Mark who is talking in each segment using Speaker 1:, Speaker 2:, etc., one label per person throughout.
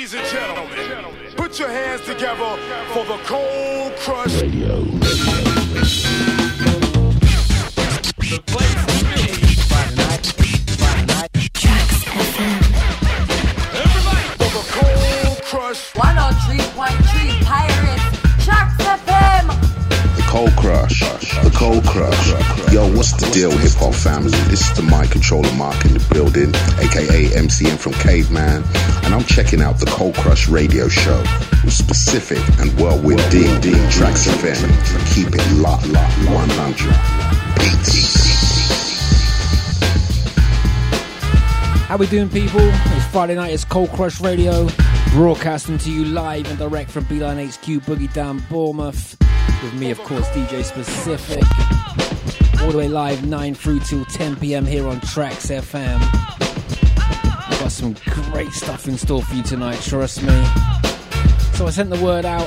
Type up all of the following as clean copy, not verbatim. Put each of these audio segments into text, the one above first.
Speaker 1: Ladies and gentlemen, put your hands together for the Cold Crush Radio. The place to be. Friday night.
Speaker 2: Tracks FM.
Speaker 1: Everybody for the Cold Crush.
Speaker 2: 103.3 Pirates. Tracks FM.
Speaker 3: The Cold Crush. Yo, what's the deal, hip hop family? This is the Mind Controller Mark in the building, aka MCN from Caveman, and I'm checking out the Cold Crush radio show with Specific and Whirlwind D Tracks FM. Keep it locked, 100. Peace.
Speaker 4: How we doing, people? It's Friday night, it's Cold Crush Radio, broadcasting to you live and direct from Beeline HQ, Boogie Down, Bournemouth. With me, of course, DJ Specific. All the way live 9 through till 10 p.m. here on Tracks FM. I've got some great stuff in store for you tonight, trust me. So I sent the word out.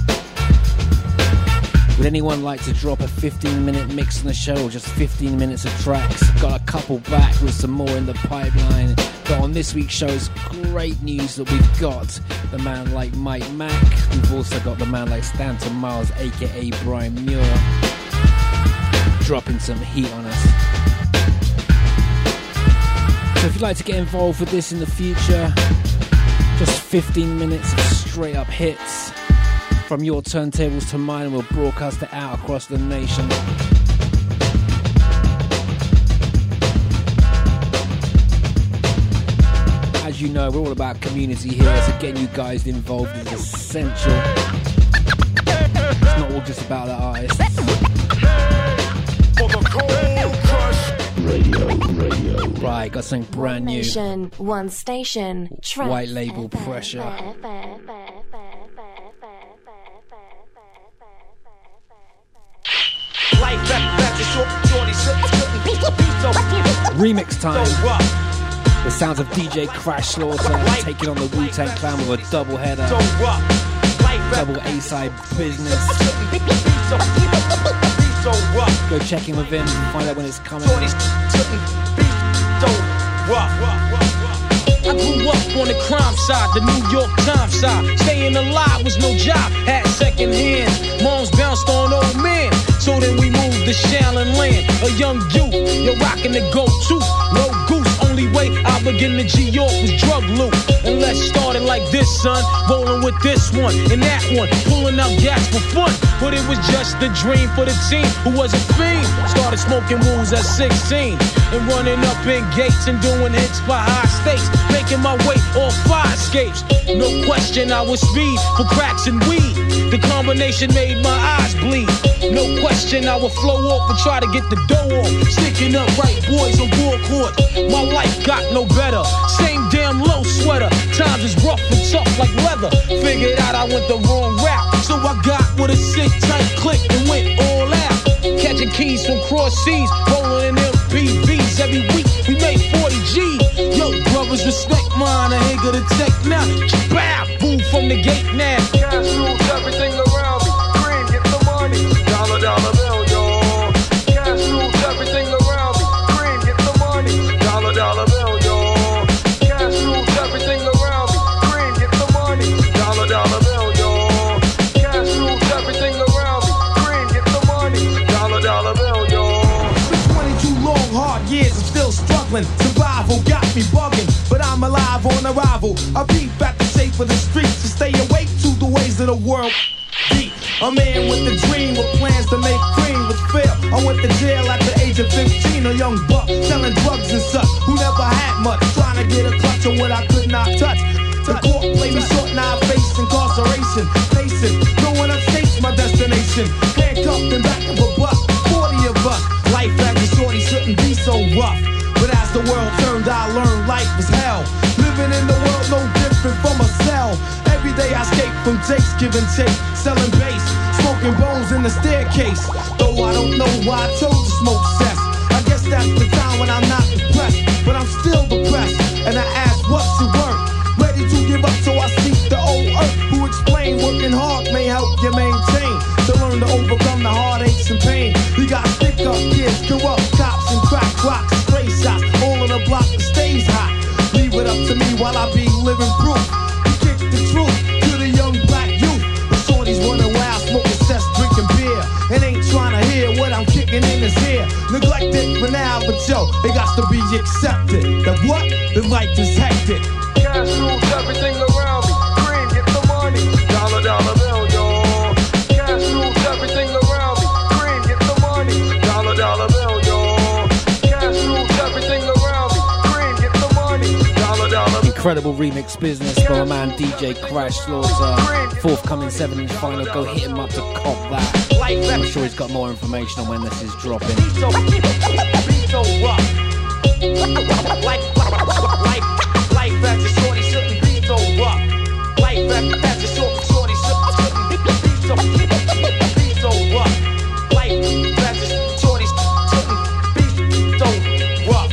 Speaker 4: Would anyone like to drop a 15-minute mix on the show, or just 15 minutes of tracks? I've got a couple back with some more in the pipeline. But on this week's show, it's great news that we've got the man like Mike Mack. We've also got the man like Stanton Miles, aka Brian Muir, dropping some heat on us. So if you'd like to get involved with this in the future, just 15 minutes of straight up hits from your turntables to mine, and we'll broadcast it out across the nation. As you know, we're all about community here, so getting you guys involved is essential. It's not all just about the artists.
Speaker 1: For the Cold Crush
Speaker 3: Radio.
Speaker 4: Right, got something brand new.
Speaker 2: One station. Tracks
Speaker 4: White label pressure. Remix time. The sounds of DJ Crash Slaughter taking on the Wu-Tang Clan with a double header. Double A-side business. Go check in with him and find out when it's coming.
Speaker 5: I grew up on the crime side, the New York Times side. Staying alive was no job, had second hands. Moms bounced on old men, so then we moved to Shaolin Land. A young youth, you're rocking the go-to. No goose, only way I begin to G-York was drug loot. And let's start it like this, son. Rolling with this one and that one, pulling out gas for fun. But it was just a dream for the team who was a fiend. Started smoking wools at 16 and running up in gates and doing hits for high stakes. Making my way off fire escapes. No question I was speed for cracks and weed. The combination made my eyes bleed. No question I would flow off and try to get the dough off. Sticking up right boys on board court. My life got no better. Same damn low sweater. Times is rough and tough like leather. Figured out I went the wrong route. So I got with a sick tight click and went all out. Catching keys from cross seas. Rolling in MPVs every week. We made 40 G's. Yo, brothers, respect mine. I ain't gonna take now. Bow, move from the gate now.
Speaker 1: Cash rules everything around me. Green, get the money. Dollar bill, yo. Cash rules everything around me. Green, get the money. Dollar bill, yo. Cash rules everything around me. Green, get the money. Dollar bill, yo. Cash rules everything around me. Green, get the money. Dollar bill, yo.
Speaker 5: For 22 long, hard years, I'm still struggling. Survival got me bugging, but I'm alive on arrival. I peep at the shape of the streets to stay awake to the ways of the world. Deep. A man with a dream, with plans to make cream, with fear. I went to jail at the age of 15, a young buck selling drugs and such, who never had much, trying to get a clutch on what I could not touch. The court played me short, now I face incarceration. Facing, no one upstates my destination. Handcuffed and back of a bus, 40 of us. Life as a shorty shouldn't be so rough. But as the world turned, I learned life was hell. Living in the world no different from a cell. Every day I escape from Jake's, give and take, selling bass, smoking bones in the staircase. Though I don't know why I chose to smoke cess. I guess that's the time when I'm not depressed, but I'm still depressed. And I ask, what's your worth? Ready to give up, so I seek the old earth who explain working hard may help you maintain. To learn to overcome the heartaches and pain. We got stick up kids, corrupt cops and crack rocks, stray shots, all on the block that stays hot. Leave it up to me while I be living proof. You kick
Speaker 6: it got to be accepted. The what? The life is hectic.
Speaker 1: Cash rules everything around me. Green, get the money. Dollar, dollar bill, y'all. Cash rules everything around me. Green, get the money. Dollar, dollar bill, y'all. Cash rules everything around me. Green, get the money. Dollar, dollar bill.
Speaker 4: Incredible remix business by my man DJ Crash Slaughter. Forthcoming 7-inch final. Go hit him up to cop that. I'm sure he's got more information on when this is dropping.
Speaker 7: Life as a shorty shouldn't be so rough. Life as a shorty shouldn't be so rough. Life as a shorty shouldn't be so rough.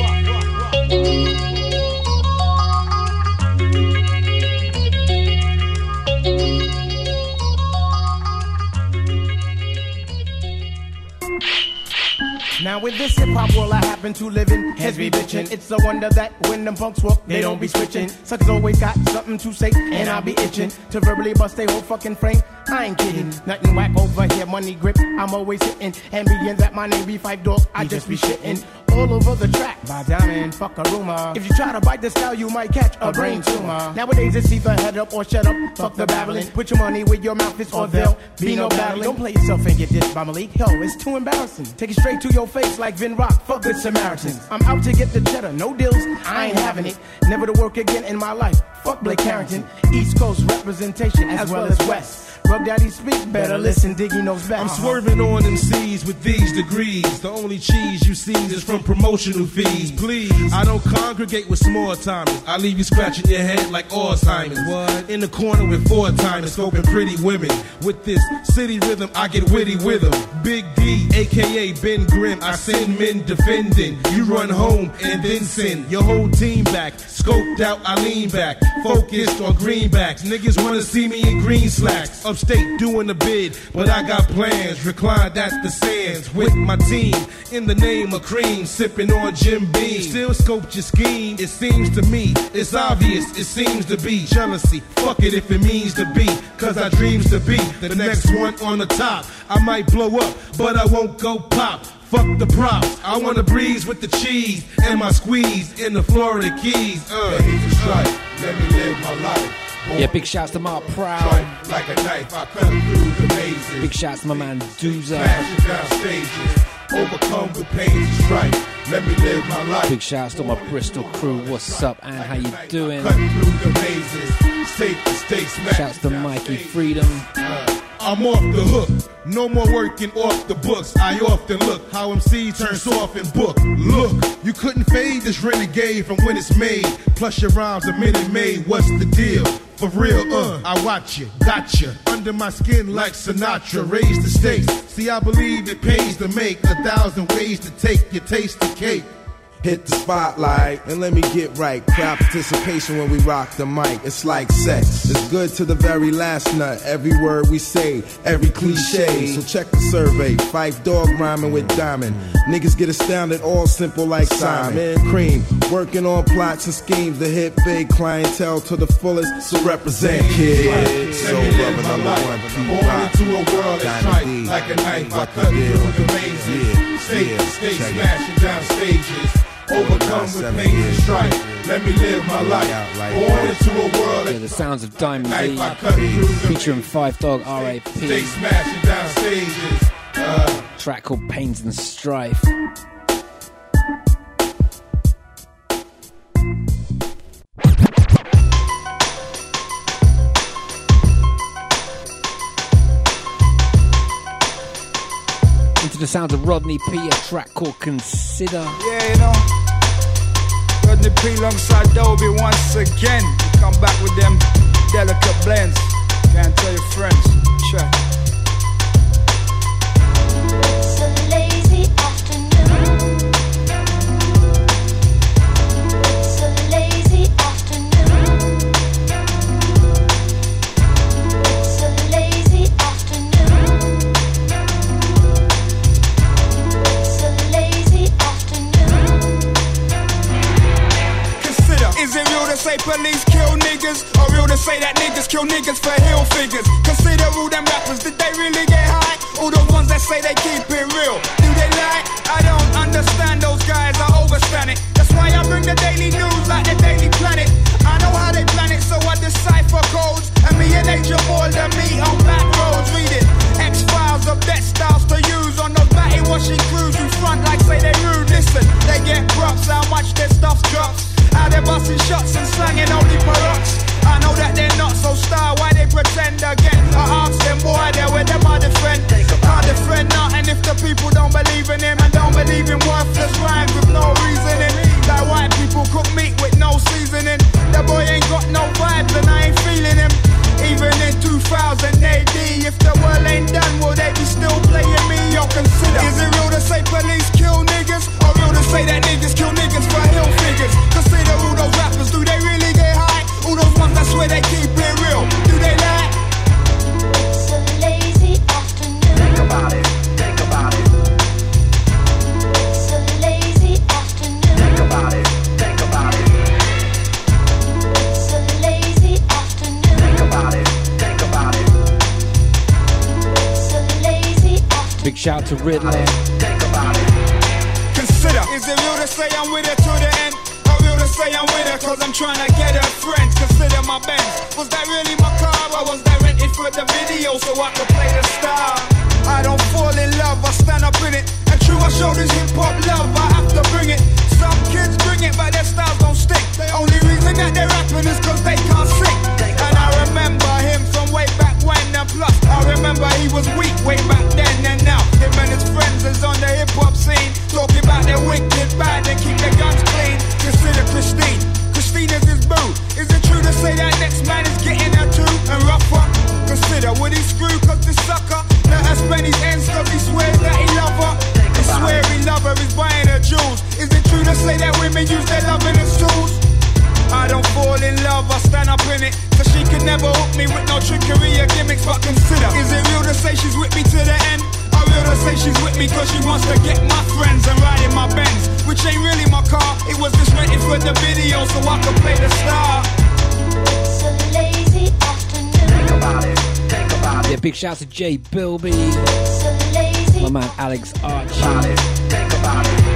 Speaker 6: Now in this hip-hop world I happen to live in, heads be bitchin'. It's a wonder that when them punks walk, they don't be switching. Suckers always got something to say, and I be itching to verbally bust their whole fucking frame. I ain't kidding, nothing whack over here, money grip, I'm always hitting. Ambience at my name be 5 Dog, I just be shitting. All over the track, by diamond, fuck a rumor. If you try to bite the style, you might catch a brain tumor. Nowadays it's either head up or shut up, fuck the babbling. Put your money where your mouth is or there'll be no battling. Don't play yourself and get dissed by Malik, yo, it's too embarrassing. Take it straight to your face like Vin Rock, fuck good Samaritans. I'm out to get the cheddar, no deals, I ain't having it. Never to work again in my life, fuck Blake Carrington. East Coast representation as well as West. Rub Daddy speak, better listen, Diggy knows best.
Speaker 8: I'm swerving on them C's with these degrees. The only cheese you see is from promotional fees. Please, I don't congregate with small timers. I leave you scratching your head like Alzheimer's. What? In the corner with 4 timers, scoping pretty women. With this city rhythm, I get witty with them. Big D, aka Ben Grimm, I send men defending. You run home and then send your whole team back. Scoped out, I lean back. Focused on greenbacks. Niggas wanna see me in green slacks. Upstate doing the bid, but I got plans. Reclined at the sands with my team. In the name of cream, sipping on Jim Beam. Still scoped your scheme, it seems to me. It's obvious, it seems to be. Jealousy, fuck it if it means to be. Cause I dreams to be the next one on the top. I might blow up, but I won't go pop. Fuck the props, I wanna breeze with the cheese and my squeeze in the Florida Keys.
Speaker 9: Strike, let me live my life.
Speaker 4: Yeah, big shouts to Mark Proud.
Speaker 9: Strike like a knife, I cut through the mazes.
Speaker 4: Big shouts to my man Dooza.
Speaker 9: Smashing down stages, overcome with pain and strife. Let me live my life.
Speaker 4: Big shouts to my Bristol crew. What's up, and how you doing?
Speaker 9: Cut through the mazes, state to state smash.
Speaker 4: Shouts to Mikey Freedom.
Speaker 8: I'm off the hook, no more working off the books. I often look how MC turn soft and book. Look, you couldn't fade this renegade from when it's made. Plus your rhymes a minute made, what's the deal? For real, I watch you, gotcha. Under my skin like Sinatra, raise the stakes. See, I believe it pays to make 1,000 ways to take your tasty cake.
Speaker 10: Hit the spotlight and let me get right. Crowd participation when we rock the mic. It's like sex. It's good to the very last nut. Every word we say, every cliche. So check the survey. 5 Dog rhyming with Diamond. Niggas get astounded, all simple like Simon. Cream, working on plots and schemes to hit big clientele to the fullest. So represent, kid. So rubber number 1.
Speaker 9: Born into a world that's tight like a knife. I cut through the mazes. State to state, smashing down stages. Overcome with pain and strife. Let me live my life. Born into a world.
Speaker 4: Yeah, the sounds of Diamond D, featuring 5 Dog R.A.P.
Speaker 9: Stay smashing down stages.
Speaker 4: Track called Pains and Strife. Into the sounds of Rodney P, a track called Consider.
Speaker 11: Yeah, you know, Rodney P alongside Dobie once again. We come back with them delicate blends. Can't tell your friends. Check.
Speaker 12: It's a lazy afternoon. It's a lazy afternoon. It's a lazy afternoon. It's a lazy afternoon.
Speaker 11: Consider, is it real to say police kill niggas? to say that niggas kill niggas for hill figures? Consider all them rappers, did they really get high? All the ones that say they keep it real, do they lie? I don't understand those guys, I overstand it. That's why I bring the daily news like the Daily Planet. I know how they plan it, so I decipher codes. And me and Nature more than me on back roads reading X-Files of death styles to use on those batty washing crews who front like say they rude. Listen, they get props, how much their stuff drops. How they busting shots and slanging only products. I know that they're not so star, why they pretend again? I ask them, boy, they're with them, I defend. I defend nothing if the people don't believe in him and don't believe in worthless rhymes with no reasoning. Like white people cook meat with no seasoning. The boy ain't got no vibes and I ain't feeling him. Even in 2000 AD, if the world ain't done, will they be still playing me? Yo, consider, is it real to say police kill niggas? Or real to say that niggas kill niggas for hill figures? Consider all those rappers, do they really get high? All those ones, I swear they keep it real, do they lie?
Speaker 12: It's a lazy afternoon.
Speaker 7: Think about it, think about it.
Speaker 12: It's a lazy afternoon.
Speaker 7: Think about it, think about it.
Speaker 12: It's a lazy afternoon.
Speaker 7: Think about it, think about it.
Speaker 12: It's a lazy afternoon.
Speaker 4: Big shout to Riddler.
Speaker 7: Think about it.
Speaker 11: Consider, is it real to say I'm with her to the end? Or real to say I'm with her cause I'm trying to get her friends? Consider my Benz, was that really my car? Or was that rented for the video so I could play the star? I don't fall in love, I stand up in it. And true, I show this hip-hop love, I have to bring it. Some kids bring it, but their styles don't stick. The only reason that they're rapping is cause they can't sing. And I remember him from way back when, and plus I remember he was weak way back then. And now him and his friends is on the hip-hop scene, talking about their wicked bad and keep their guns clean. Consider Christine, Christine is his boo. Is it true to say that next man is getting her too and rougher? Consider, would he screw cause this sucker let her spend his ends cause he swears that he love her? He swear he love her, he's buying her jewels. Is it true to say that women use their loving as tools? I don't fall in love, I stand up in it. Cause she could never hook me with no trickery or gimmicks. But consider, is it real to say she's with me to the end? Or real to say she's with me cause she wants to get my friends and ride in my Benz? Which ain't really my car, it was just rented for the video so I could play the star.
Speaker 12: It's a lazy afternoon.
Speaker 7: Think about it, think about it.
Speaker 4: Yeah, big shout to Jay Bilby.
Speaker 12: It's a lazy.
Speaker 4: My man Alex Archie.
Speaker 7: Think about it.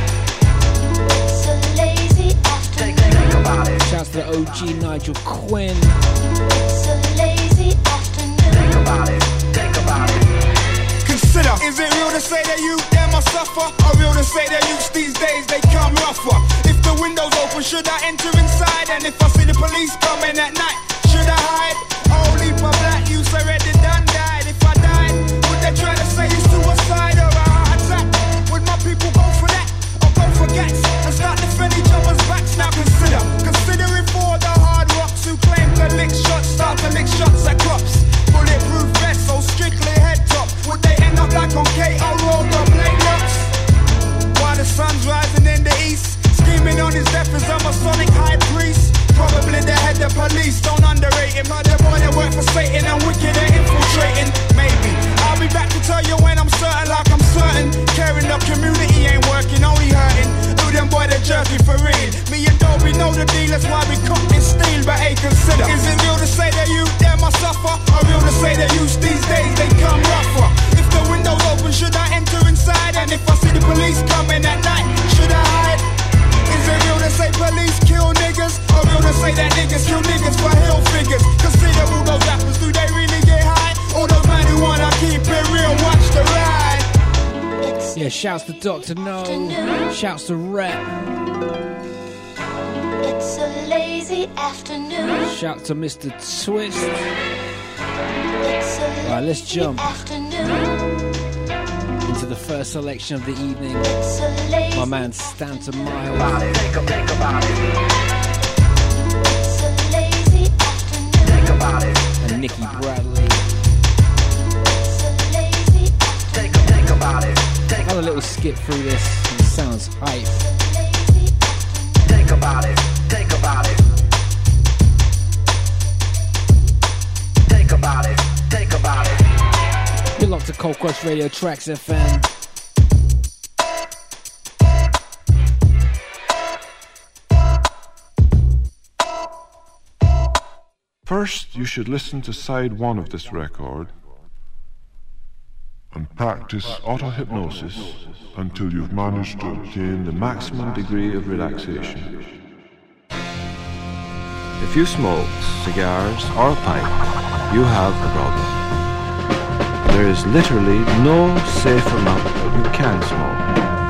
Speaker 12: It's a lazy afternoon.
Speaker 7: Think about it.
Speaker 4: Shouts to the OG Nigel Quinn.
Speaker 12: It's a lazy afternoon.
Speaker 7: Think about it, think about it.
Speaker 11: Consider, is it real to say that you them I suffer? Or real to say that youths these days they come rougher? If the window's open, should I enter inside? And if I see the police coming at night, should I hide? Only for black youths already done died. If I died, would they try to say it's suicide or a heart attack? Would my people go for that? Or go for gats and start defending each other's backs? Now consider, considering for the hard rocks who claim to lick shots, start to lick shots at cops. Bulletproof vests, so strictly head top. Would they end up like on KO Road or Blade Rocks? While the sun's rising in the east, scheming on his death as a Masonic high priest. Probably the head of police, don't underrate him. The boy that work for Satan and wicked and infiltrating. Maybe I'll be back to tell you when I'm certain, like I'm certain. Caring the community ain't working, only hurting. Who them boy that jerky for real? Me and Dobie know the deal, that's why we cook and steal. But hey, consider, is it real to say that you them I suffer? Or real to say that youths these days they come rougher? If the window's open, should I enter inside? And if I see the police coming at night, should I hide? Is it real to say police kill niggas? Or real to say that niggas kill niggas for hill figures? Consider all those rappers, do they really get high? All those men who wanna keep it real, watch the ride.
Speaker 4: Yeah, shouts to Dr. No. Shouts to Rep.
Speaker 12: It's a lazy afternoon.
Speaker 4: Shout to Mr. Twist.
Speaker 12: It's a
Speaker 4: Right, let's jump
Speaker 12: afternoon.
Speaker 4: into the first selection of the evening.
Speaker 12: It's a lazy.
Speaker 4: My man Stanton
Speaker 7: Think
Speaker 4: Miles
Speaker 7: about it.
Speaker 12: It's a lazy afternoon.
Speaker 7: Think about it.
Speaker 4: and Nikki Bradley.
Speaker 12: It's a lazy afternoon.
Speaker 7: Think about it.
Speaker 4: Had a little skip through this. It sounds hype.
Speaker 7: Think about it. Think about it. Think about it. Think about it.
Speaker 4: You're locked to Cold Crush Radio Tracks FM.
Speaker 13: First, you should listen to side 1 of this record and practice auto-hypnosis until you've managed to obtain the maximum degree of relaxation. If you smoke cigars or a pipe, you have a problem. There is literally no safe amount you can smoke.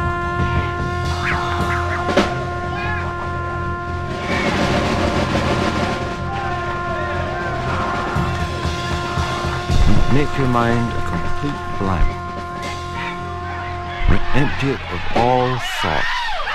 Speaker 13: Make your mind a complete blank. Empty it of all thoughts.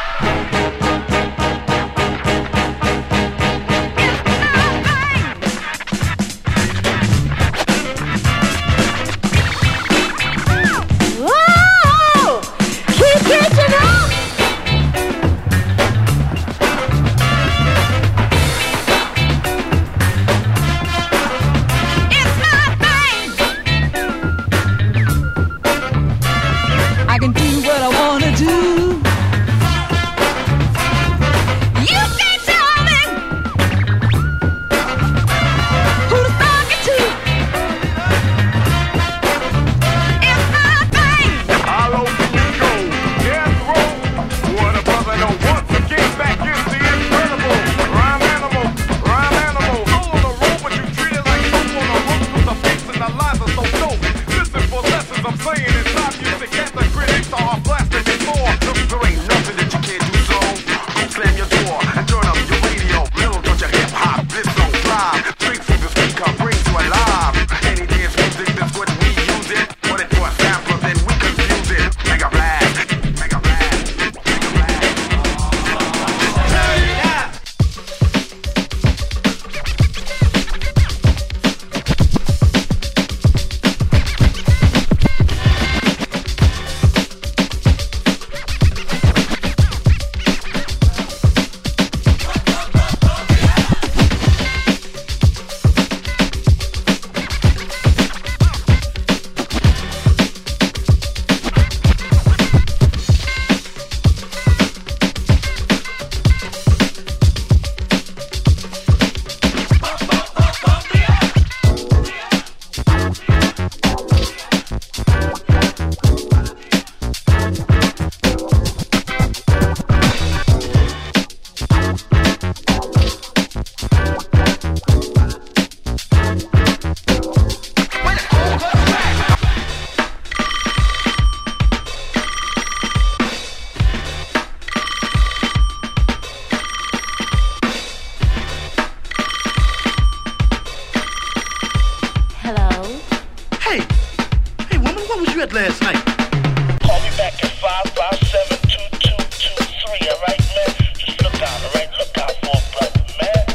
Speaker 14: last night. Call me back at 557-2223, all right, man? Just look out, all right? Look out for a brother, man.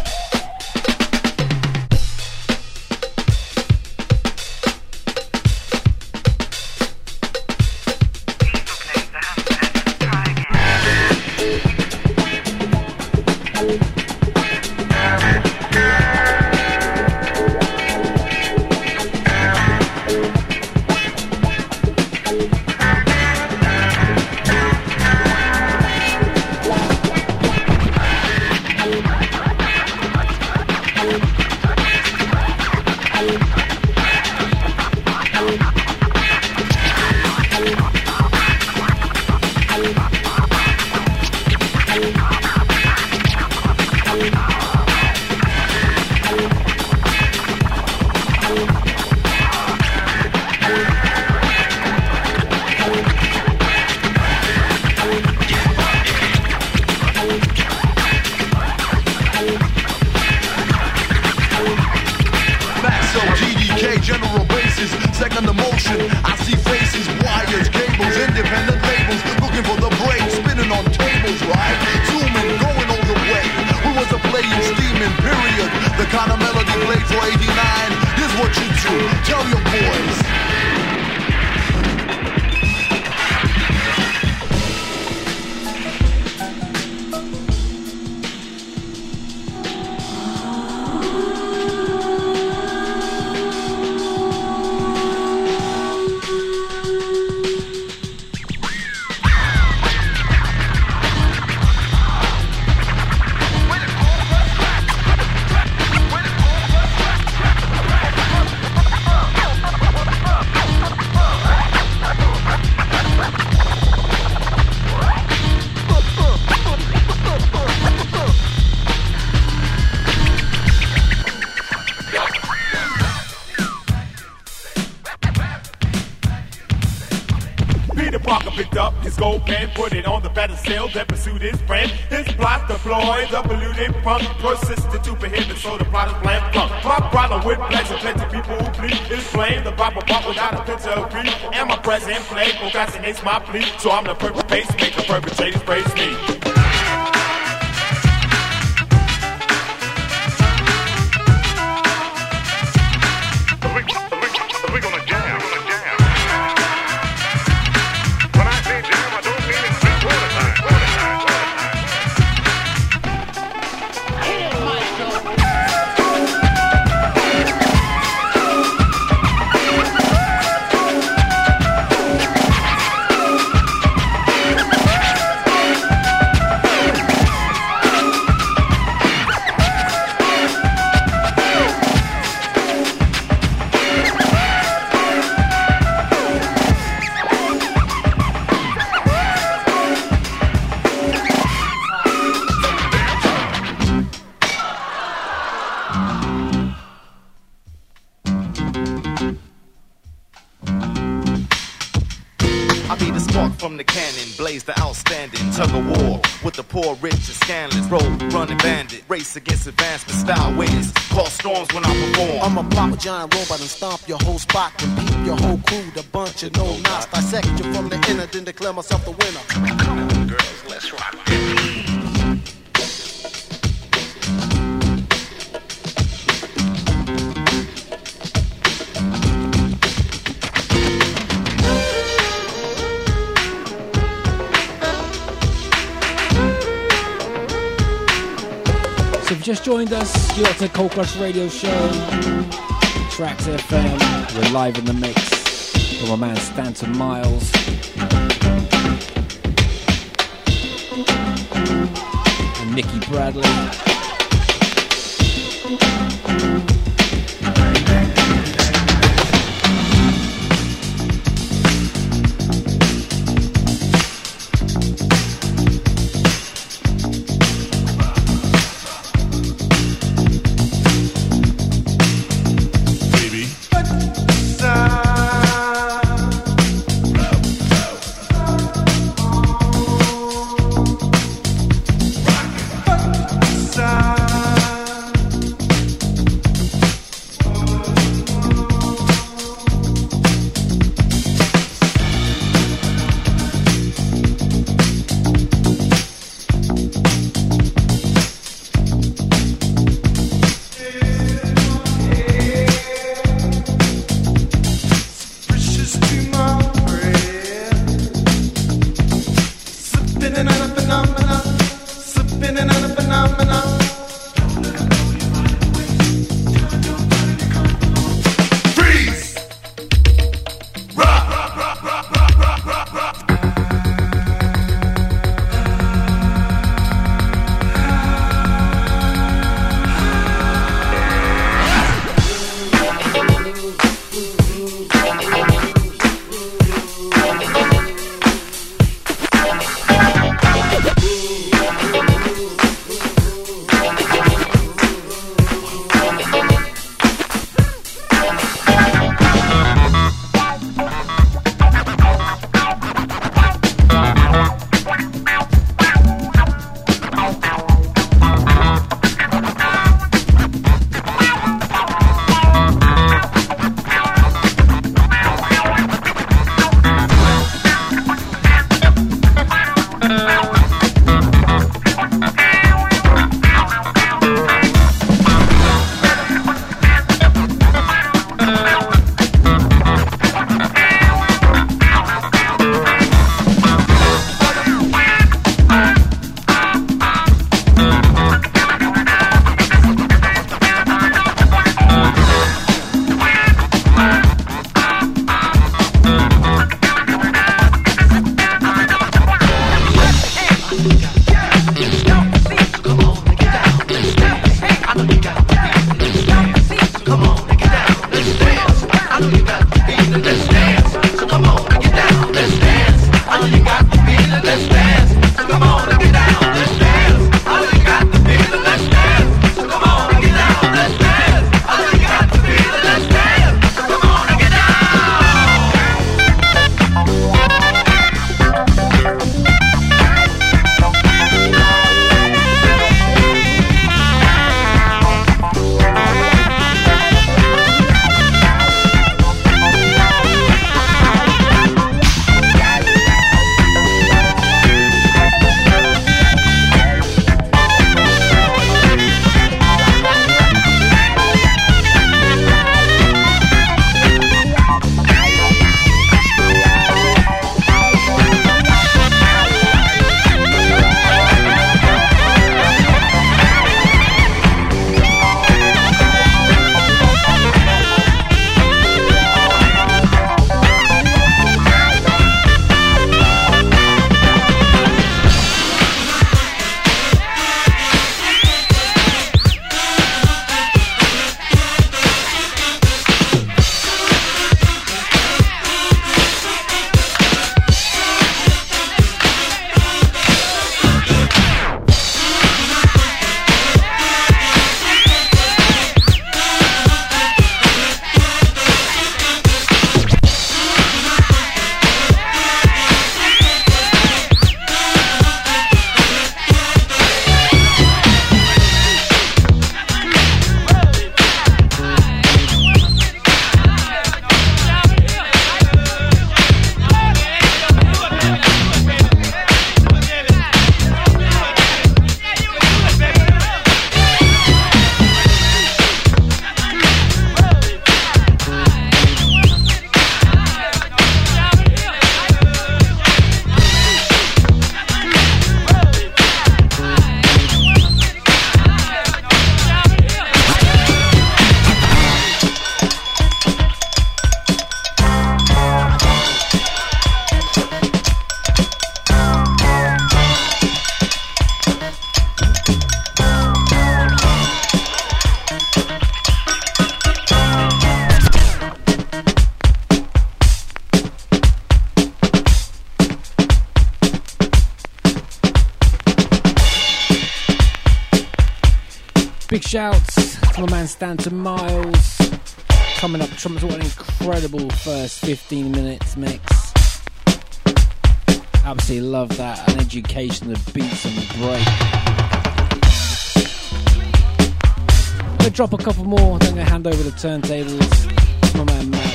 Speaker 15: picked up his gold pen, put it on the battlefield, then pursued his friend. His plot deployed, the polluted punk, persisted to prohibit, so the plot is bland plunk. My problem with pleasure, plenty people who plead is blame. The Bible bought without a picture of greed, and my present flame procrastinates my plea. So I'm the perfect pace, make the perpetrators praise me.
Speaker 16: From the cannon, blaze the outstanding tug of war with the poor, rich, and scandalous. Road running bandit, race against advancement style ways. Cause storms when I perform.
Speaker 17: I'm a proper giant robot and stomp your whole spot and beat your whole crew. The bunch of no knots, dissect you from the inner, then declare myself the winner.
Speaker 14: Come on, girls, let's rock.
Speaker 4: So if you just joined us, you're at the Cold Crush Radio Show, Tracks FM. We're live in the mix with my man Stanton Miles. And Nikki Bradley. Big shouts to my man Stanton Miles. Coming up, Trump's what an incredible first 15 minutes mix. Absolutely love that. An education of beats and the break. I'm going to drop a couple more, then I'm going to hand over the turntables to my man Mac,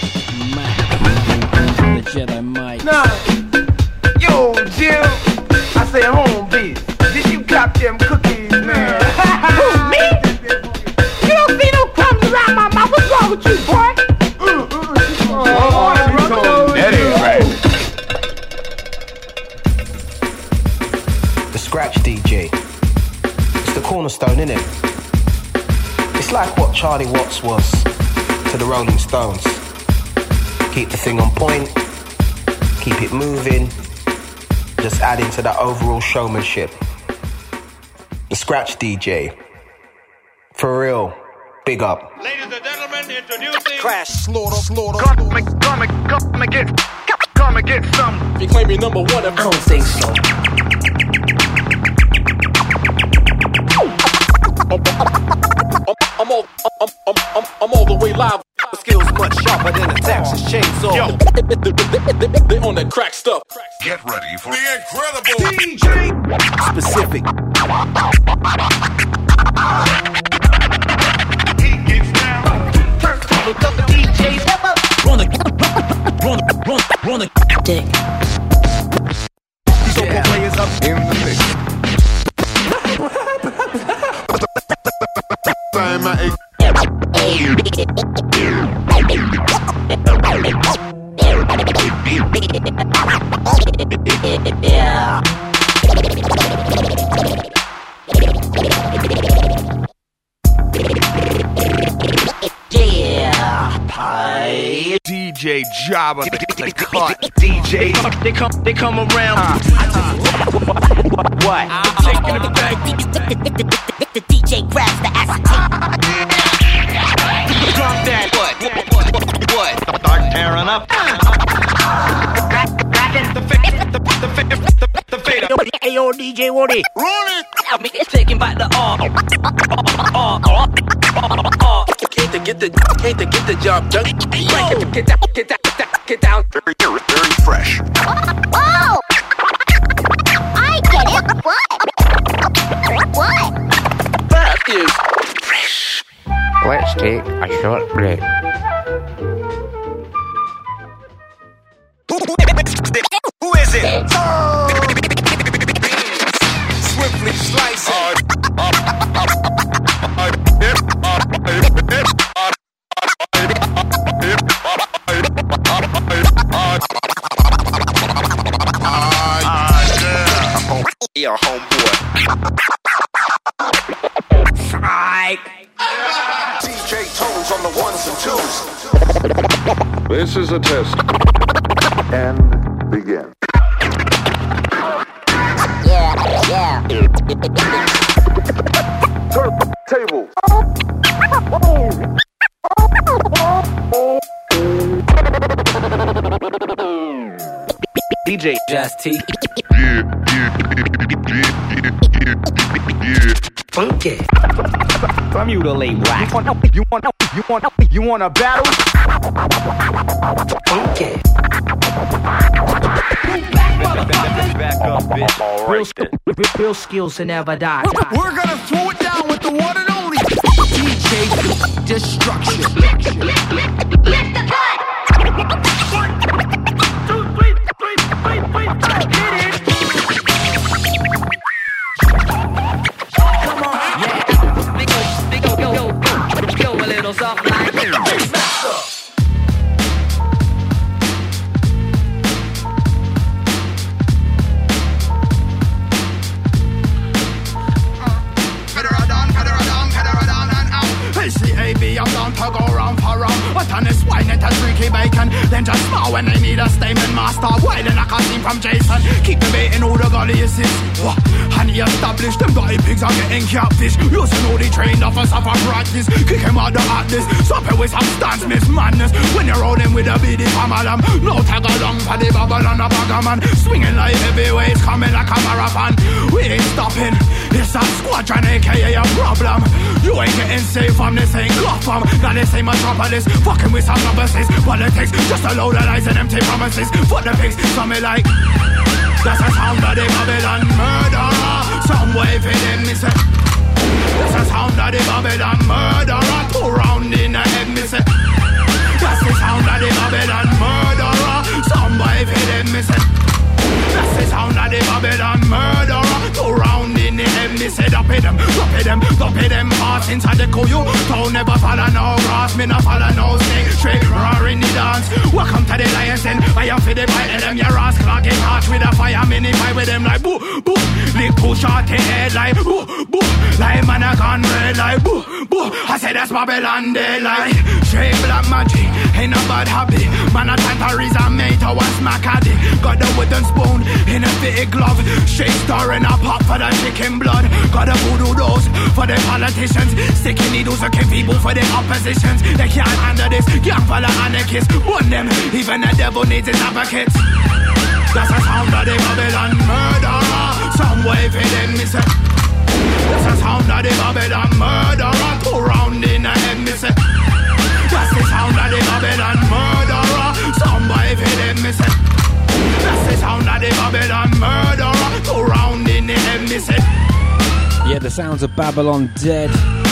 Speaker 4: the Jedi Mike.
Speaker 18: Nah, yo, Jill, I say home beef. Did you cop them cookies, man? Who, me? You don't see no crumbs around my mouth. What's wrong with you, boy?
Speaker 19: That ain't right. The scratch DJ. It's the cornerstone, innit? It's like what Charlie Watts was to the Rolling Stones. Keep the thing on point, keep it moving, just adding to the overall showmanship. The scratch DJ. For real, big up.
Speaker 15: Ladies and gentlemen, introducing
Speaker 19: Crash Slaughter.
Speaker 15: Come and get some.
Speaker 20: You claim you're number one. I don't think so. I'm all the way live.
Speaker 19: Skills much sharper than a Texas chainsaw.
Speaker 20: Yo, they on that crack stuff.
Speaker 9: Get ready for
Speaker 15: the incredible DJ
Speaker 19: Specific.
Speaker 15: He gets down.
Speaker 19: Look up the DJs. Run the dick. These local players up in the mix.
Speaker 15: DJ Jabba, the cut. DJ, they come around.
Speaker 19: What?
Speaker 15: Taking it back.
Speaker 21: The DJ grabs the acetate.
Speaker 15: Drop that. What? Start tearing up. The fader.
Speaker 21: Hey yo, DJ Woody.
Speaker 15: Run it.
Speaker 21: It's taking back the
Speaker 20: Can't to get the job done. Get down.
Speaker 9: very fresh.
Speaker 21: Oh! I get it. What?
Speaker 20: That is fresh.
Speaker 22: Let's take a short break.
Speaker 15: Who is it? Swiftly slice it.
Speaker 16: Your homeboy.
Speaker 21: Strike.
Speaker 16: DJ Tones on the ones and twos.
Speaker 9: This is a test. And begin.
Speaker 21: Yeah.
Speaker 9: Table.
Speaker 19: DJ Just T. Funky.
Speaker 18: From you to lay whack. You want a battle?
Speaker 19: Funky.
Speaker 15: Back up, bitch. All right,
Speaker 21: Real skills to never die.
Speaker 18: We're gonna throw it down with the one and only DJ Destruction.
Speaker 21: Lift the cut. 1, 2, 3, 4, hit it. Come on, yeah. Go a little soft like
Speaker 6: PCAB, I'm down to go round for round. But on this wine and a streaky bacon. Then just smile when they need a statement master. Why then I can't see from Jason. Keep debating who the gully is this. And he established them dirty pigs are getting catfish. Using all the trained officers for practice. Kick him out the atlas. Stop it with
Speaker 11: always have stance, miss madness. When you're rolling with a BD Pamalam, no tag along for the bubble on a bagaman. Swinging like heavyweights, coming like a marathon. We ain't stopping, it's a squadron, aka a problem. You ain't getting safe from this ain't Gotham. Now this ain't Metropolis, fucking with some numbers. Politics, just a load of lies and empty promises. Fuck the pigs, something like that's the sound of the Babylon murderer. Some way for them, me say. That's the sound of the Babylon murderer. Two round in the head, me say. That's the sound of the Babylon murderer. Some way for them, me say. That's the sound of the Babylon murderer. Two round in the head, me say. Dump it them, pass inside the cool. You don't never follow no grass, me not follow no snake. Straight roar in the dance. Welcome to the Lions Den. I am for the bite of them. Your ass clock get hot with a fire. Mini fight with them like boo, boo. Lick push shot in head like boo, boo. Like man a gun red like boo, boo. I say that's Babylon daylight. Straight black magic, ain't no bad habit. Man a Tantarisa mate or one smack addict. Got the wooden spoon in a fitted glove. Straight star in a pot for the chicken blood. Got a voodoo dose for the politicians. Sticking needles looking people for the oppositions. They can't handle this, can't follow anarchists. One them, even the devil needs his advocates. That's the sound of the Babylon murderer. Some way for them, me say. That's the sound of the Babylon murderer. Two round in the head, me say. That's the sound of the Babylon murderer. Some way for them, me say. That's the sound of the Babylon murderer. Two round in the head, me say.
Speaker 4: Yeah, the sounds of Babylon Dead.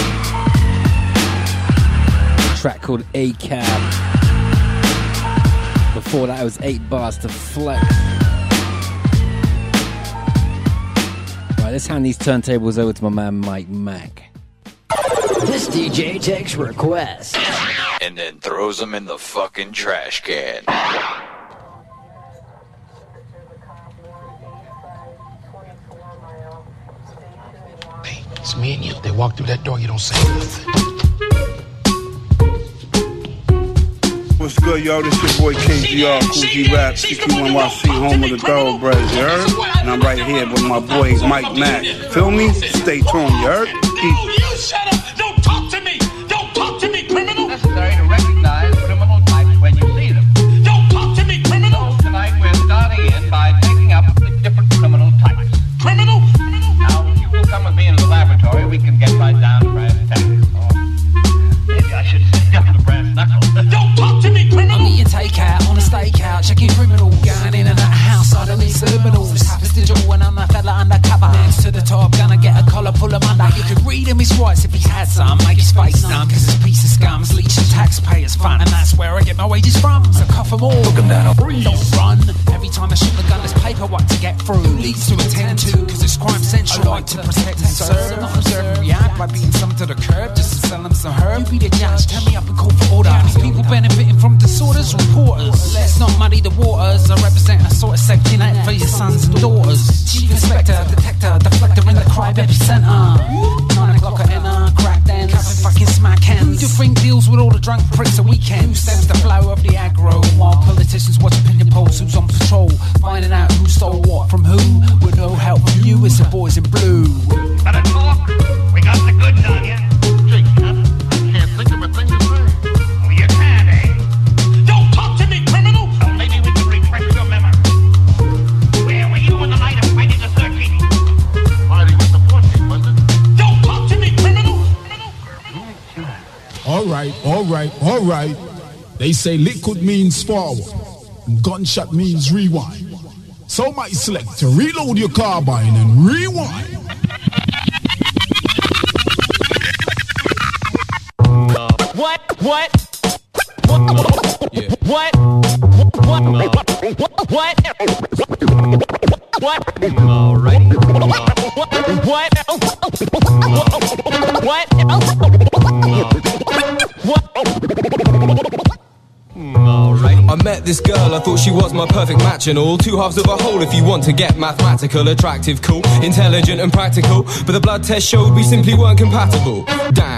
Speaker 4: A track called A-Cab. Before that, it was 8 Bars to Flex. Right, let's hand these turntables over to my man Mike Mack.
Speaker 2: This DJ takes requests
Speaker 3: and then throws them in the fucking trash can.
Speaker 23: Hey, it's me and you. They walk through that door, you don't say nothing.
Speaker 24: What's good, yo? This your boy KGR, Cool G Rap, CQ1YC, home of the Thoroughbreds, you heard? And I'm right here with my boy Mike Mack. Feel me? Stay tuned, you heard?
Speaker 21: You shut up! Don't talk to me! Don't talk to me, criminal!
Speaker 25: Necessary to recognize criminal types when you see them.
Speaker 21: Don't talk to me, criminal!
Speaker 25: Tonight we're starting in by taking up the different criminal types.
Speaker 21: Criminal?
Speaker 25: Now, if you will come with me into the laboratory, we can get right down to brass tacks. Or maybe I should sit down to brass knuckles.
Speaker 21: Don't talk to me, criminal!
Speaker 26: I'm eating takeout on a stakeout, checking criminal. Going in and out of house, I don't need subliminals. Happens digital and I'm a fella undercover. Next to the top, gonna get a collar full of money. You could read him his rights if he's had some. Make his face numb, cause this piece of scum's leeching taxpayers' fun. And that's where I get my wages from. So cuff them all, look them down, I'll breathe. Don't run. Every time I shoot the gun, there's paperwork to get through. Leads to attend to, cause it's crime central. I like to protect and serve, not observe and react by beating some to the curb just to sell them some herb. You be the judge, turn me up and call for order. These people benefiting from disorders, reporters. Let's not muddy the waters. I represent a sort of safety net for your sons and daughters. Chief inspector, detector, deflector in the crime epicenter. 9 o'clock at enter, crack dens, capping fucking smack hands. Different deals with all the drunk pricks at weekends. Stems the flow of the aggro. While politicians watch opinion polls, who's on patrol, finding out who stole what from who. With no help from you, it's the boys in blue.
Speaker 25: Better talk. We got the goods on you. Gee, can't think of a thing to say. Oh, you can, eh?
Speaker 21: Don't talk to me, criminal!
Speaker 25: Well, maybe we can refresh your memory. Where were you on the night of Friday the 13th? Friday was the 14th, wasn't it?
Speaker 21: Don't talk to me, criminal!
Speaker 8: All right. They say liquid means forward, and gunshot means rewind. So my selector, reload your carbine and rewind.
Speaker 21: What? Alrighty.
Speaker 27: I met this girl, I thought she was my perfect match and all. Two halves of a whole if you want to get mathematical. Attractive, cool, intelligent and practical. But the blood test showed we simply weren't compatible. Damn,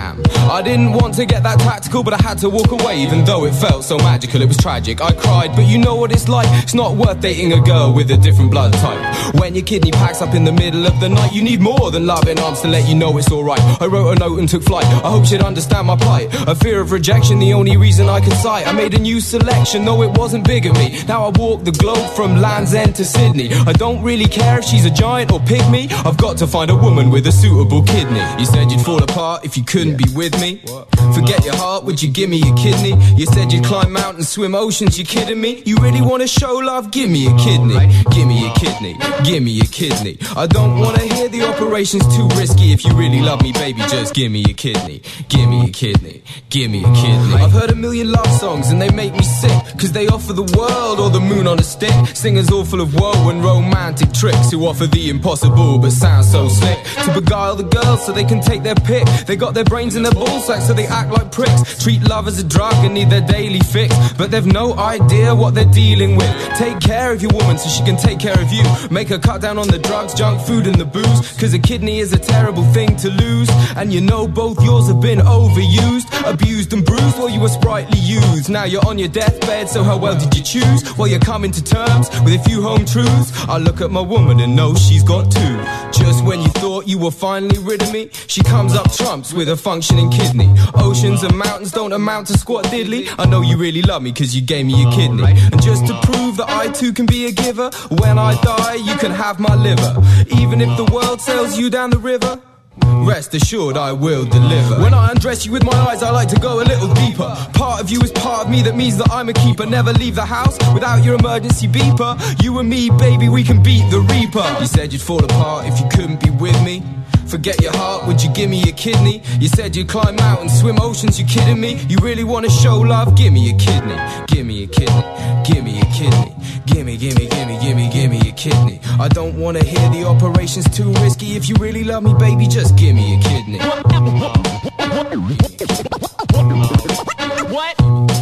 Speaker 27: I didn't want to get that tactical, but I had to walk away, even though it felt so magical. It was tragic, I cried, but you know what it's like. It's not worth dating a girl with a different blood type. When your kidney packs up in the middle of the night, you need more than loving arms to let you know it's alright. I wrote a note and took flight, I hope she'd understand my plight. A fear of rejection, the only reason I could cite. I made a new selection, though it wasn't big of me. Now I walk the globe from Land's End to Sydney. I don't really care if she's a giant or pygmy. I've got to find a woman with a suitable kidney. You said you'd fall apart if you couldn't be with me. Forget your heart, would you give me a kidney? You said you'd climb mountains, swim oceans, you kidding me? You really wanna show love? Give me a kidney. Give me a kidney, give me a kidney. I don't wanna hear the operation's too risky. If you really love me, baby, just give me a kidney. Give me a kidney, give me a kidney. I've heard a million love songs and they make me sick, cause they offer the world or the moon on a stick. Singers all full of woe and romantic tricks, who offer the impossible but sound so slick. To beguile the girls so they can take their pick. They got their brains in their ball sacks so they act like pricks. Treat love as a drug and need their daily fix, but they've no idea what they're dealing with. Take care of your woman so she can take care of you. Make her cut down on the drugs, junk food and the booze, cause a kidney is a terrible thing to lose. And you know both yours have been overused, abused and bruised while you were sprightly youths. Now you're on your deathbed, so how well did you choose? While you're coming to terms with a few home truths, I look at my woman and know she's got two. Just when you thought you were finally rid of me, she comes up trumps with a functioning kidney. Oceans and mountains don't amount to squat diddly. I know you really love me cause you gave me a kidney. And just to prove that I too can be a giver, when I die you can have my liver. Even if the world sails you down the river, rest assured I will deliver. When I undress you with my eyes, I like to go a little deeper. Part of you is part of me, that means that I'm a keeper. Never leave the house without your emergency beeper. You and me, baby, we can beat the reaper. You said you'd fall apart if you couldn't be with me. Forget your heart, would you give me a kidney? You said you'd climb mountains, swim oceans, you kidding me? You really wanna show love? Give me a kidney. Give me a kidney. Give me a kidney. Gimme, gimme, gimme, gimme, gimme a kidney. I don't wanna hear the operation's too risky. If you really love me, baby, just give me a kidney.
Speaker 21: What?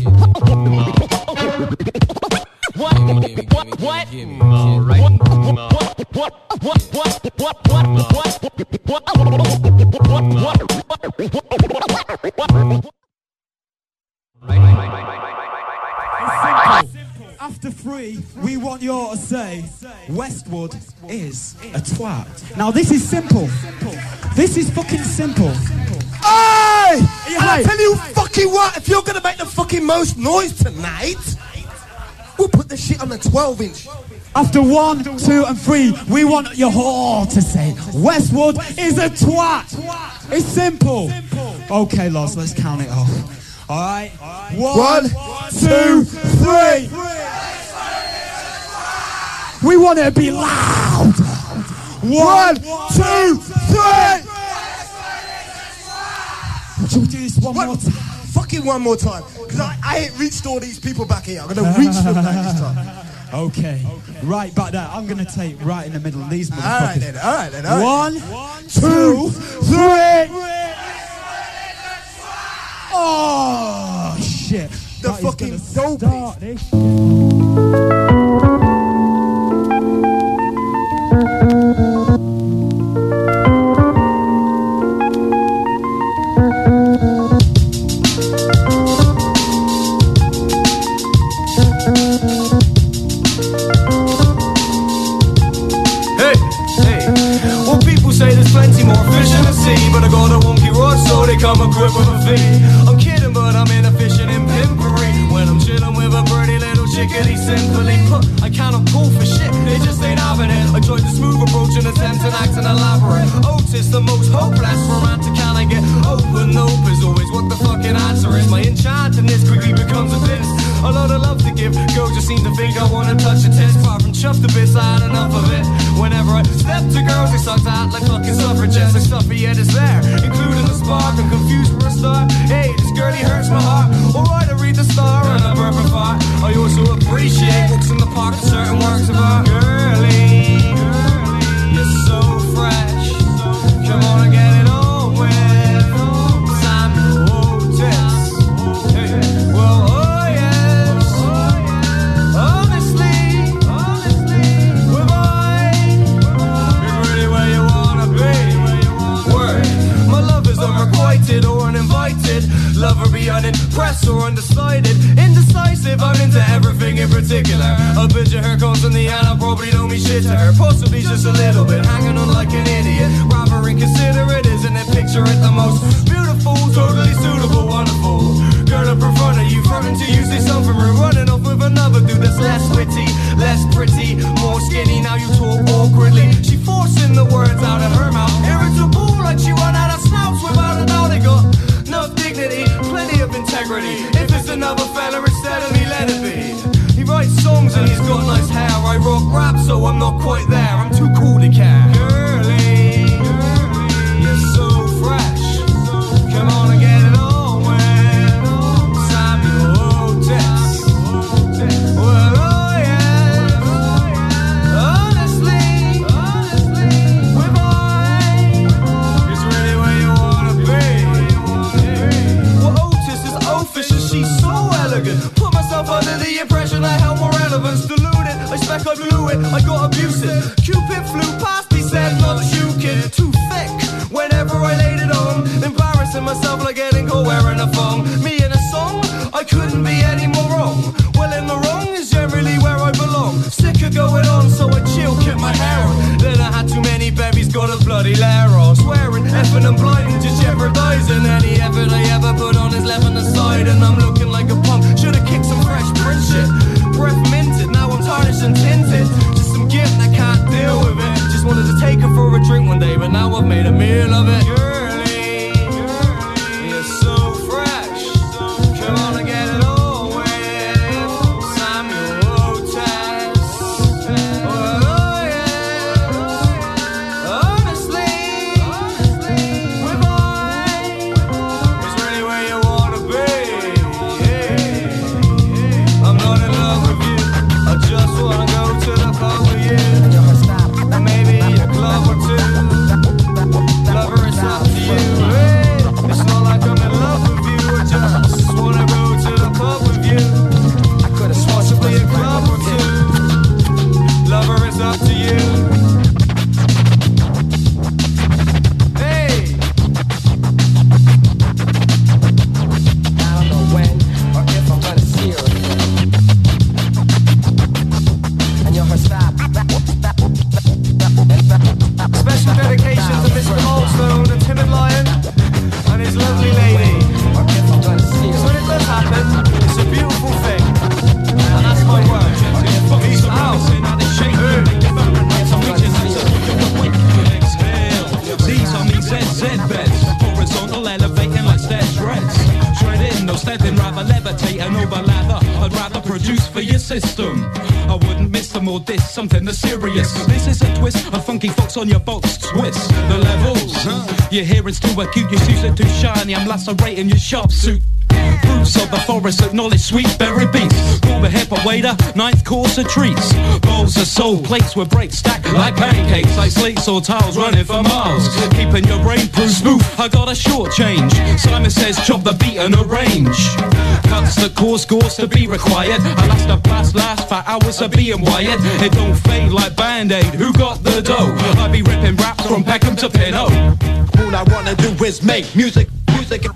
Speaker 1: After 3, we want you all to say, Westwood is a twat. Now this is simple. This is fucking simple.
Speaker 5: Hey! And I tell you fucking what, if you're gonna make the fucking most noise tonight, we'll put the shit on the 12-inch.
Speaker 1: After 1, 2 and 3, we want you all to say, Westwood is a twat. It's simple. Okay, lads, let's count it off. Alright? 1, 2, 3. We want it to be loud. 1, 2, 3. Shall we do this one more time?
Speaker 5: Fucking one more time. Because I ain't reached all these people back here. I'm going to reach them back this time.
Speaker 1: Okay. Right back there. I'm going to take right in the middle of these motherfuckers.
Speaker 5: Alright then.
Speaker 1: 1, 2, 3. Oh, shit.
Speaker 5: The fucking dopey.
Speaker 27: Plenty more fish in the sea, but I got a wonky rod, so they come equipped with a fee. I'm kidding, but I'm inefficient in pimpery. When I'm chilling with a pretty little chickadee, simply put, I cannot call for shit, they just ain't having it. I tried the smooth approach and attempt an act and elaborate. Otis, the most hopeless romantic, can I get open? Nope is always what the fucking answer is. My enchantedness quickly becomes a piss. A lot of love to give, girls just seem to think I wanna touch a test. Far from chuffed a bit, so I had enough of it. Whenever I step to girls, they sucked out like fucking suffragettes. Like stuffy, yet it's there, including the spark. I'm confused for a start. Hey, this girlie hurts my heart. Alright, I read the star and I burp a fart. I also appreciate books in the park and certain works of art. Girlie, you're so fresh. Come on and get it on with Sam Otis. Hey, well, oh yes. Honestly, we're mine. You're really where you wanna be. Word, my love is unrequited or uninvited. stressed or undecided, indecisive, I'm into everything in particular. I picture her constantly and I probably don't mean shit to her. Possibly just a little bit, hanging on like an idiot. Rather inconsiderate, isn't it? Picture it the most beautiful, totally suitable, wonderful girl up in front of you, fronting to you, say something rude, running off with another dude that's less witty, less pretty, more skinny. Now you talk awkwardly. She forcing the words out of her mouth, irritable like she run out of snouts. Without a doubt, they got no dignity, plenty of integrity. If it's another fella instead of me, let it be. He writes songs and he's got nice hair. I rock rap, so I'm not quite there. I'm too cool to care. Girlie, you're so fresh. Come on and get it on. Put myself under the impression I held more relevance. Deluded, I expect I blew it, I got abusive. Cupid flew past, he said not you kid. Too thick, whenever I laid it on. Embarrassing myself like getting caught wearing a phone. Me in a song, I couldn't be any more wrong. Well, in the wrong is generally where I belong. Sick of going on, so I chill, kept my hair on. Then I had too many babies, got a bloody lair on. Swearing, effing and blinding, just jeopardizing any effort I ever put on is left on the side. And I'm looking like a punk, should've kicked some fresh Prince shit. Breath minted, now I'm tarnished and tinted. Just some gift that can't deal with it. Just wanted to take her for a drink one day, but now I've made a meal of it. Girlie, you're so fresh. Come on and get it on with Samuel Otis. Oh yeah, honestly, with I is really where you wanna be. I'm not in love with you, I just wanna go to the pub with you. Maybe a club or two. Lover, it's up to you. It's not like I'm in love with you, I just wanna go to the pub with you. Possibly a club or two. Lover, it's up to you. Hey! I don't know when or if I'm gonna see her again. And you're her stop. Special dedication to Mr. Moldstone, the timid lion, and his lovely lady. So when it does happen, it's a beautiful thing. And that's my word. Peace out.
Speaker 7: These are me ZZ beds, horizontal elevating like stair shreds. Shredding, no steading, rather levitating over lather. I'd rather produce for your system. I wouldn't miss them or diss something that's serious. This is a twist, a funky fox on your box twist. The levels, your hearing's too acute, your shoes are too shiny. I'm lacerating your sharp suit. Fruits of the forest acknowledge sweet berry beats. Call the hipper waiter, ninth course of treats. Bowls of soul, plates with breaks stacked like pancakes. Like slates or tiles running for miles. Keeping your brain proof smooth, I got a short change. Simon says chop the beat and arrange. Cuts the course, scores to be required. I last for hours of being wired. It don't fade like Band-Aid, who got the dough? I be ripping raps from Peckham to Pinot.
Speaker 10: All I wanna do is make music and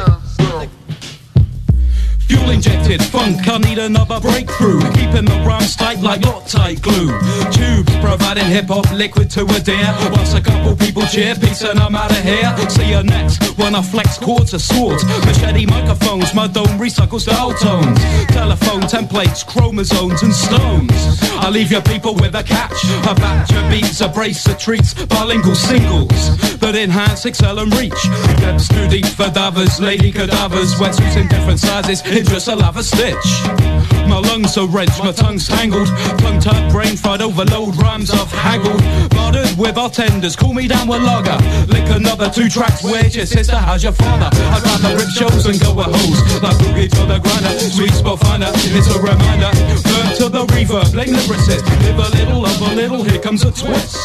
Speaker 7: Fuel injected funk, I need another breakthrough. Keeping the rhymes tight like Loctite glue. Tubes providing hip-hop liquid to adhere. Whilst a couple people cheer, peace and I'm out of here. See you next when I flex chords or swords. Machete microphones, my dome recycles style tones. Telephone templates, chromosomes and stones. I leave your people with a catch. A batch of beats, a brace of treats. Bilingual singles that enhance, excel and reach. Depths too deep for davers, lady cadavers. Wetsuits in different sizes, in just a lava stitch. My lungs are wrenched, my tongue's tangled. Tongue-tied, brain-fried, overload, rhymes I've haggled. Bartered with our tenders, cool me down with lager. Lick another 2 tracks, where's your sister, how's your father? I'd rather rip shows and go a hose. Like boogie to the grinder, sweet spot finder. It's a reminder, burn to the reverb, blame lyricist. Live a little, love a little, here comes a twist.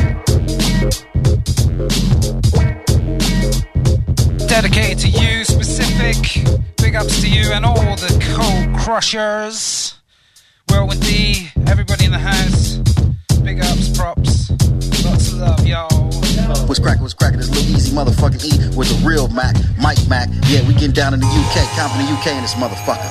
Speaker 26: Dedicated to you, specific. Big ups to you and all the Cold Crushers. Well with D, everybody in the house.
Speaker 27: big ups, props. Lots of love, y'all.
Speaker 12: What's crackin', it's Lil Easy motherfucking E with the real Mac, Mike Mac. Yeah, we getting down in the UK, Compton the UK in this motherfucker.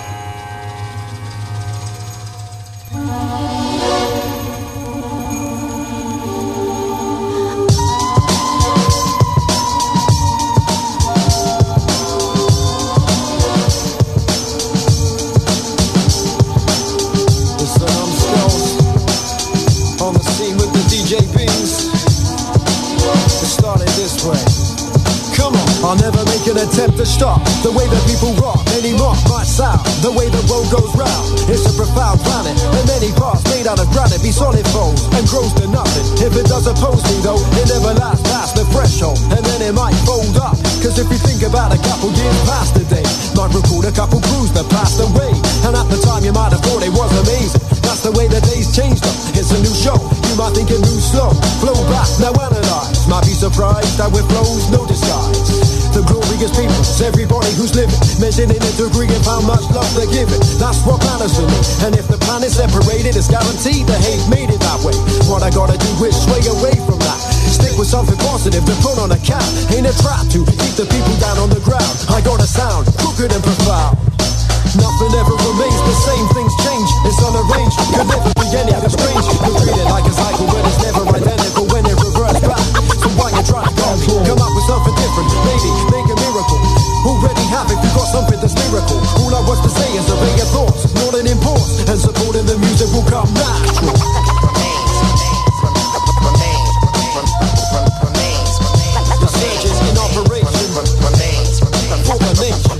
Speaker 13: I'll never make an attempt to stop the way that people rock. Many mock my sound, the way the world goes round. It's a profound planet, and many parts made out of granite be solid folds and grows to nothing. If it does oppose me though, it never lasts past the threshold, and then it might fold up. Cause if you think about a couple years past today, might record a couple crews that passed away, and at the time you might have thought it was amazing. That's the way the days changed up. It's a new show, you might think it moves slow. Flow back, now analyze. Might be surprised that with flows, no disguise. The glorious peoples, everybody who's living, measuring in a degree of how much love they're giving. That's what matters to me. And if the planet's separated, it's guaranteed the hate made it that way. What I gotta do is sway away from that. Stick with something positive to put on a cap. Ain't a trap to keep the people down on the ground. I got a sound, crooked and profound. Nothing ever remains the same, things change, it's unarranged. Could never be anything strange. We treat it like a cycle when it's never identical, when it reverts back. So why you try to come up with something different? Maybe make a miracle. Already have it, you got something that's miracle. All I was to say is obey your thoughts, not an impulse. And supporting the music will come natural. The surge is in operation for the nation.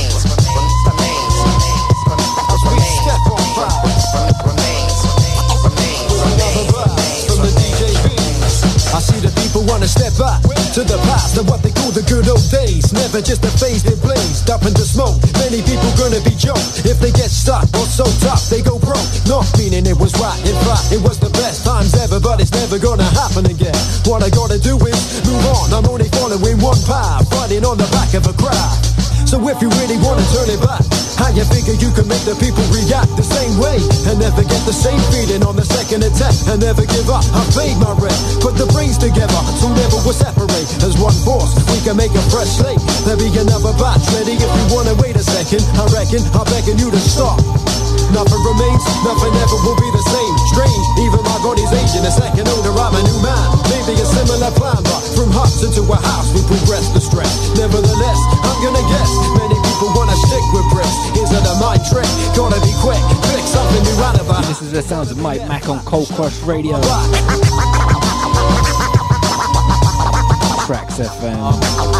Speaker 13: I see the people wanna step back to the past and what they call the good old days. Never just a phase they blazed up into smoke. Many people gonna be joked if they get stuck or so tough they go broke. Not meaning it was right, in fact it was the best times ever, but it's never gonna happen again. What I gotta do is move on. I'm only following one path, fighting on the back of a crowd. So if you really wanna turn it back, how you figure you can make the people react the same way and never get the same feeling on the second attempt and never give up? I paid my rent, put the brains together, so never will separate. As one force, we can make a fresh slate. There'll be another batch ready if you wanna wait a second. I reckon, I'm begging you to stop. Nothing remains, nothing ever will be the same. Strange, even my body's aging. A second older, I'm a new man. Maybe a similar plan, but from Hudson to a house, we progress the stress. Nevertheless, I'm gonna guess many people wanna stick with bricks. Is it a mind trick? Gotta be quick, pick something new out of that.
Speaker 4: This is the sounds of Mike Mac on Cold Crush Radio. Tracks FM.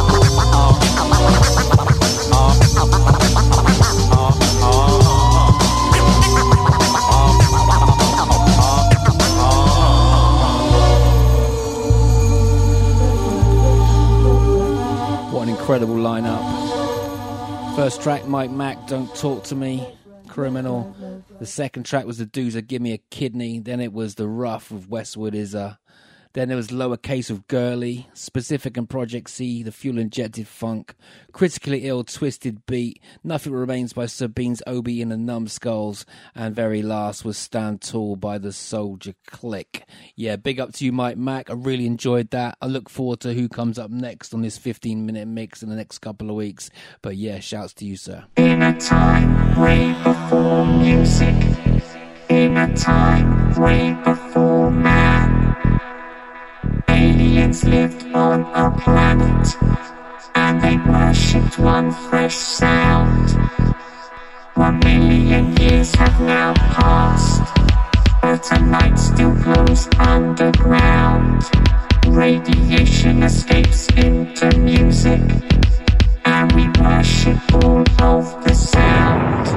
Speaker 4: Incredible lineup. First track, Mike Mac, Don't Talk to Me, Criminal. The second track was the Doozer, Give Me a Kidney. Then it was The Rough with Westwood Izza. Then there was Lowercase with Girly, Specific and Project C, The Fuel Injected Funk, Critically Ill, Twisted Beat, Nothing Remains by Sabines Obi and the Numbskulls, and very last was Stand Tall by the Soldier Click. Yeah, big up to you, Mike Mac. I really enjoyed that. I look forward to who comes up next on this 15-minute mix in the next couple of weeks. But yeah, shouts to you, sir.
Speaker 14: In a time way before music, in a time way before man, aliens lived on a planet, and they worshipped one fresh sound. 1 million years have now passed, but a light still glows underground. Radiation escapes into music, and we worship all of the sound.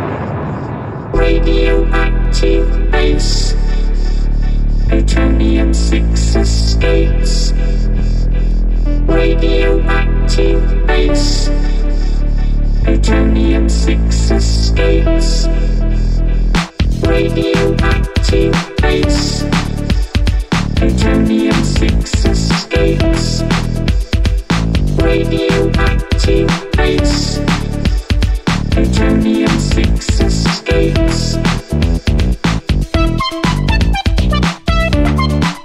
Speaker 14: Radioactive bass, plutonium-6 escapes. Radioactive bass, plutonium-6 escapes. Radioactive bass, plutonium-6 escapes. Radioactive bass, plutonium-6 escapes.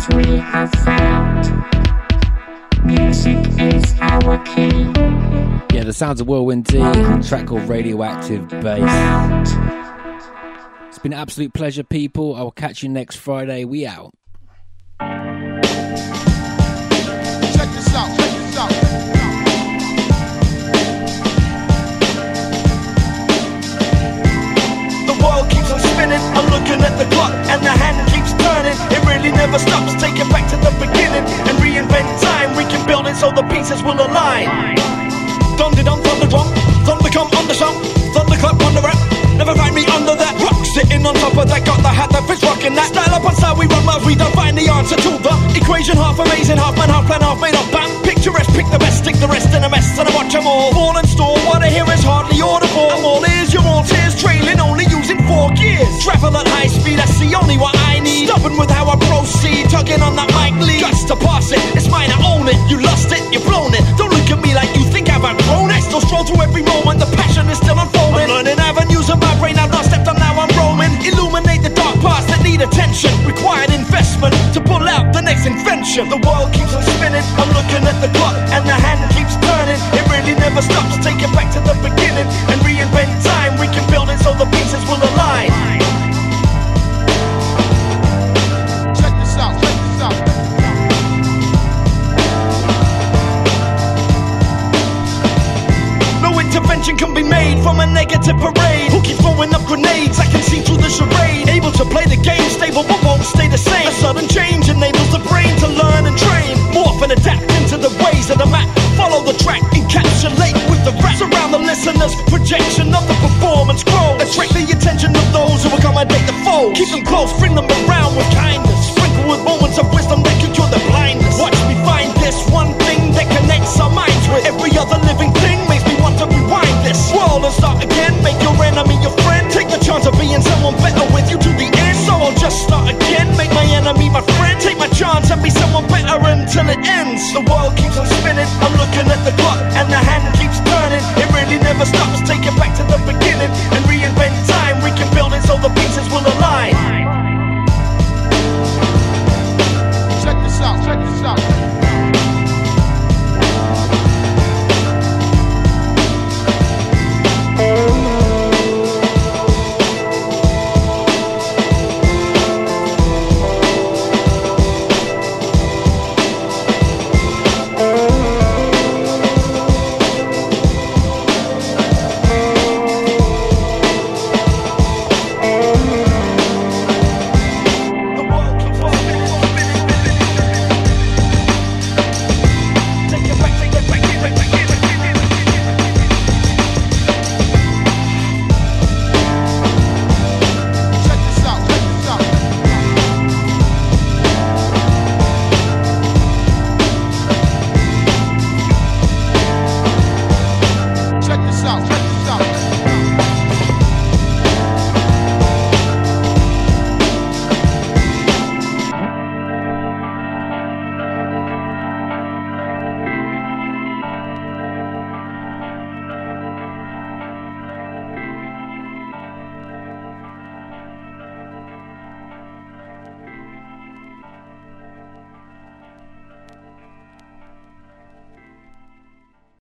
Speaker 14: what we have found. Music is our key.
Speaker 4: Yeah, the sounds of Whirlwind D, a track called Radioactive Bass. It's been an absolute pleasure, people. I will catch you next Friday. We out.
Speaker 11: Check this out, check this out.
Speaker 10: The world keeps on spinning, I'm looking at the clock and the hand keeps turning. It really never stops, take it back to the beginning and reinvent time. We can build it so the pieces will align. Dum-de-dum, thunder-drum, thunder come on the song, thunderclap on the rap. Never find me under that rock, sitting on top of that, got the hat that fits rocking that. Style up on style, we run miles, we don't find the answer to the equation. Half amazing, half man, half plan, half made up. Bam, picturesque, pick the best, stick the rest in a mess, and I watch them all fall and stall. What I hear is hardly audible. I'm all ears, you're all tears, trailing, only using 4 gears. Travel at high speed, that's the only what I need. Stubborn with how I proceed, tugging on that mic lead. Guts to pass it, it's mine, I own it. You lost it, you've blown it. Don't look at me like you think I've outgrown it. Still stroll through every moment, the passion is still unfolding. I'm learning avenues of my brain, I've not stepped on, now I'm roaming. Illuminate the dark parts that need attention. Required investment to pull out the next invention. The world keeps on spinning, I'm looking at the clock and the hand keeps turning. It really never stops, take it back to the beginning and reinvent time. We can build it so the pieces will align.
Speaker 11: Check this out, check this out.
Speaker 10: No intervention can be made from a negative parade. Who keeps throwing up grenades? I can see through the charade. Able to play the game, stable but won't stay the same. A sudden change enables the brain to learn and train. Morph and adapt into the ways of the map. Follow the track, encapsulate with the rap. Surround the listeners, projection of the performance grows. Attract the attention of those who accommodate the foes. Keep them close, bring them around with kind